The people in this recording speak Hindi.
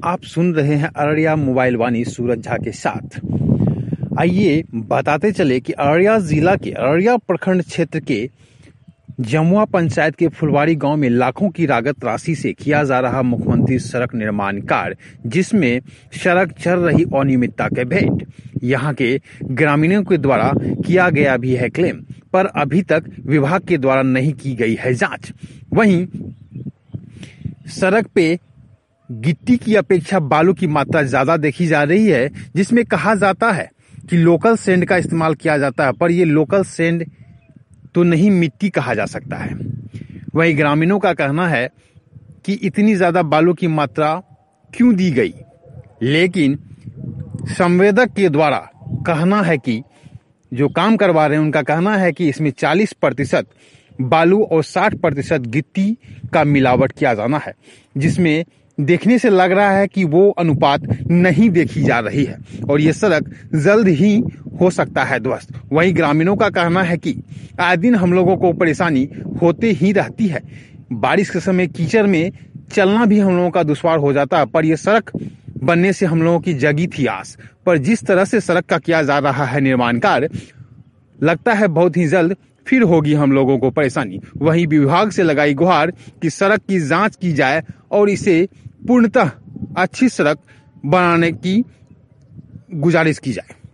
आप सुन रहे हैं अररिया मोबाइल वाणी सूरज झा के साथ। आइए बताते चले कि अररिया जिला के अररिया प्रखंड क्षेत्र के जमुआ पंचायत के फुलवाड़ी गांव में लाखों की लागत राशि से किया जा रहा मुख्यमंत्री सड़क निर्माण कार्य, जिसमें सड़क चल रही अनियमितता के भेंट यहां के ग्रामीणों के द्वारा किया गया भी है क्लेम, पर अभी तक विभाग के द्वारा नहीं की गई है जांच। वहीं सड़क पे गिट्टी की अपेक्षा बालू की मात्रा ज्यादा देखी जा रही है, जिसमें कहा जाता है कि लोकल सैंड का इस्तेमाल किया जाता है, पर यह लोकल सैंड तो नहीं, मिट्टी कहा जा सकता है। वहीं ग्रामीणों का कहना है कि इतनी ज्यादा बालू की मात्रा क्यों दी गई, लेकिन संवेदक के द्वारा कहना है कि जो काम करवा रहे हैं उनका कहना है कि इसमें 40% बालू और 60% गिट्टी का मिलावट किया जाना है, जिसमें देखने से लग रहा है कि वो अनुपात नहीं देखी जा रही है और ये सड़क जल्द ही हो सकता है ध्वस्त। वहीं ग्रामीणों का कहना है कि आए दिन हम लोगों को परेशानी होते ही रहती है। बारिश के समय कीचड़ में चलना भी हम लोगों का दुश्वार हो जाता है, पर यह सड़क बनने से हम लोगों की जगी थी आस। पर जिस तरह से सड़क का किया जा रहा है निर्माण कार्य, लगता है बहुत ही जल्द फिर होगी हम लोगों को परेशानी। वहीं विभाग से लगाई गुहार कि सड़क की जांच की जाए और इसे पूर्णतः अच्छी सड़क बनाने की गुजारिश की जाए।